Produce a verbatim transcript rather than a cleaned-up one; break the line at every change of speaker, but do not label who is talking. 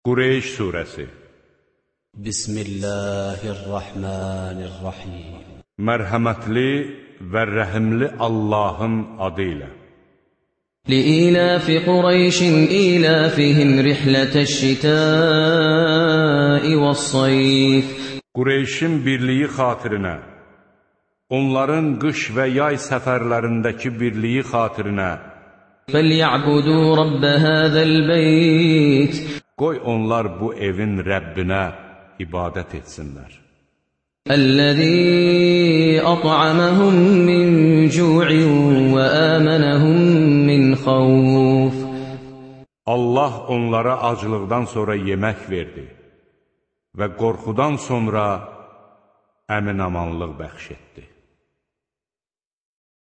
Qureyş surəsi.
Bismillahirrahmanirrahim.
Mərhəmətli və rəhimli Allahın adı ilə.
لإيلاف قريش إيلافهم رحلة الشتاء والصيف.
Qureyşin birliyi xatirinə, onların qış və yay səfərlərindəki birliyi xatirinə,
فَلْيَعْبُدُوا رَبَّ هَذَا الْبَيْتِ.
qoy onlar bu evin Rəbbinə ibadət etsinlər.
الذي أطعمهم من جوع وآمنهم من خوف.
Allah onlara aclıqdan sonra yemək verdi və qorxudan sonra əmin-amanlıq bəxş etdi.